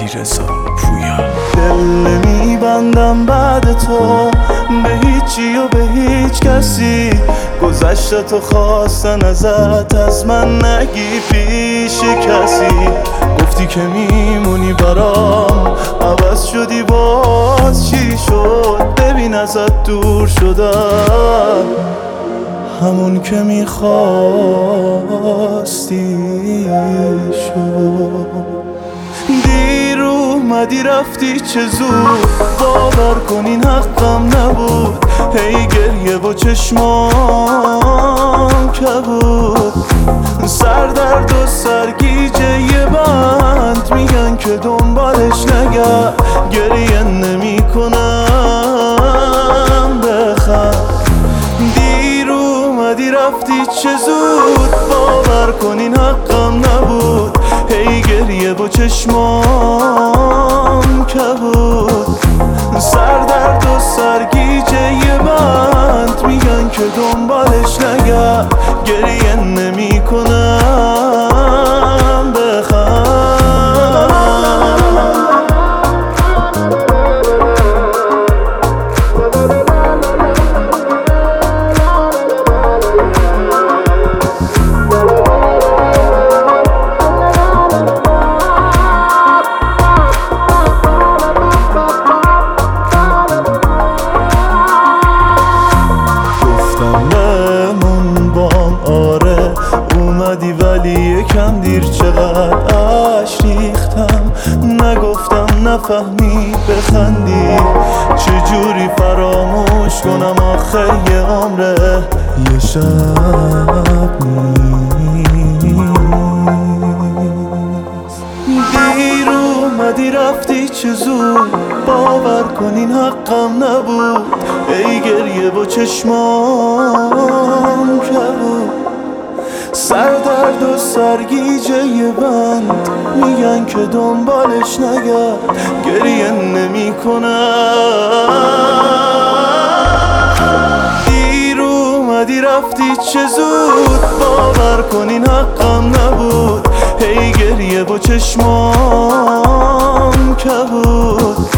علیرضا پویا. دل نمیبندم بعد تو به هیچی و به هیچ کسی، گذشتتو خواستن ازت از من نگی پیش کسی. گفتی که میمونی برام، عوض شدی باز چی شد؟ ببین ازت دور شدم، همون که میخواستی شد. دیر اومدی رفتی چه زود، باور کن این حقم نبود. هی گریه و چشمام کبود، سردرد و سرگیجه یه بند میگن که دنبالش نگرد. گریه نمی کنم بخند. دیر اومدی رفتی چه زود، باور کن این حقم نبود. هی گریه و چشمام کبود، سردرد و سرگیجه یه بند میگن که دنبالش نگرد. گریه نمی کنم بخند. اومدی ولی یکم دیر، چقدر عشق ریختم. نگفتم نفهمی بخندی، چجوری فراموش کنم آخه یه عمره یه شب نیست. دیر اومدی رفتی چه زود، باور کن این حقم نبود. ای گریه و چشمام کبود، سردرد و سرگیجه یه بند میگن که دنبالش نگرد. گریه نمی کنم. دیر اومدی رفتی چه زود، باور کن این حقم نبود. هی گریه و چشمام کبود،